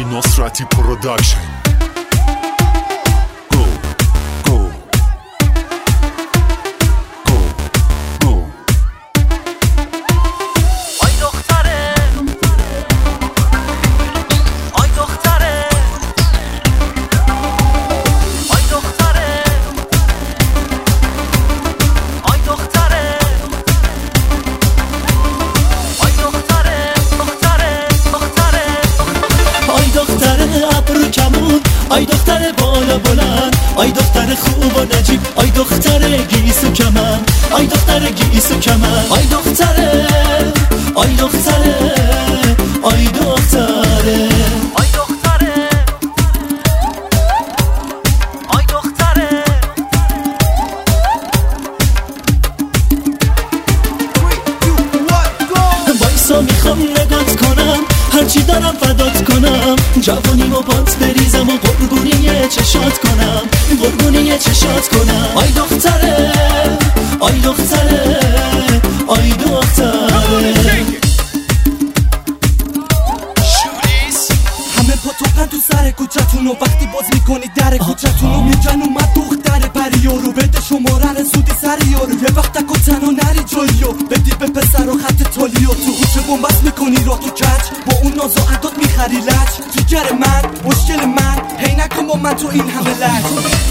Nosrati Production. آی دختر بالا بلند، آی دختر خوب و نجیب، آی دختر گیسو کمن، آی دختر گیسو کمن، آی دختره، آی دختره، آی دختره، آی دختره، آی دختره. وایسا میخوام نگات کنم، هرچی دارم فدات کنم، جوانیمو بات بریزم و قربونی چشات کنم، قربونی چشات کنم. آی دختره، آی دختره، آی دختره. همه پاتوقن تو سر کوچتونو، وقتی باز میکنی در کوچتونو میگن اومد دختر پریارو، بده شماره رسودی سر یارو، یه وقت تک و تنها نری جاییو، بدی به پسر و خط تالیو، تو کوچه بومبست میکنی راه تو کچ، با اون ناز و عداد میخری لج، جیگر من، مشکل من، هی نکن با من تو این همه لج.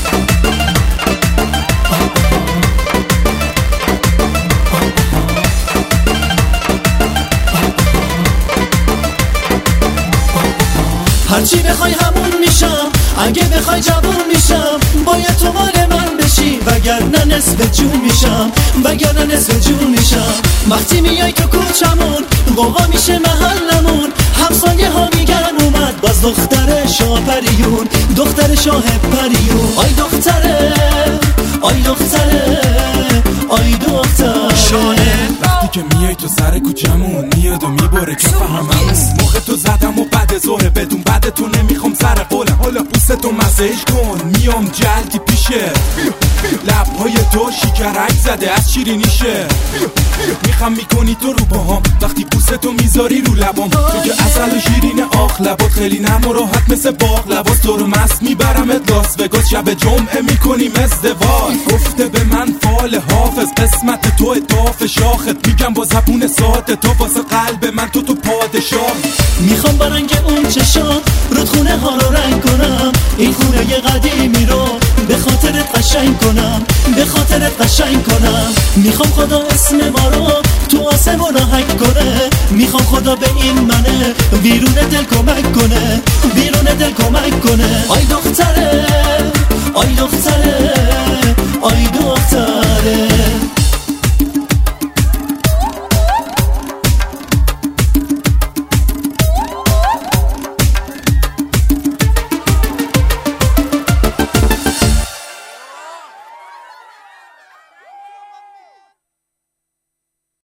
هرچی بخوای همون میشم، اگه بخوای جوون میشم، باید تو مال من بشی، وگرنه نصف جون میشم، وگرنه نصف جون میشم. وقتی میای تو کوچمون، قوقا میشه محلمون، همسایه ها میگن اومد باز دختر شاه پریون، دختر شاه پریون. آی دختره، آی دختره، آی دختره. شانه وقتی که میای تو سر کوچمون، میاد و میبره کف هممون، موقع تو زدم و بعد ظهر، بدون بعد تو نمیخوام سر قولم، حالا پوستتو مسیج کن، میام جلدی پیشه، لبهای تو شکرک زده از شیرینیشه، میخوام میکنی تو رو باهام، وقتی پوستتو میذاری رو لبام، تو که اصل و شیرین آخ، لبات خیلی نرم و راحت مثل باغ، لباس تو رو مست میبرمت لاس وگاس، شب جمعه میکنیم ازدواج. گفته به من فال حافظ، قسمت تو اطاف شاخت، میگم با زبون ساعت تو واسه قلب من تو پادشاه. میخوام با رنگ اون چشام رودخونه ها رو رنگ کنم، این خونه قدیمی رو به خاطرت قشنگ کنم، به خاطرت قشنگ کنم. میخوام خدا اسم ما رو تو آسمون هک کنه، میخوام خدا به این منه بیرون دل کمک کنه، بیرون دل کمک کنه. آی دختره، آی دختره،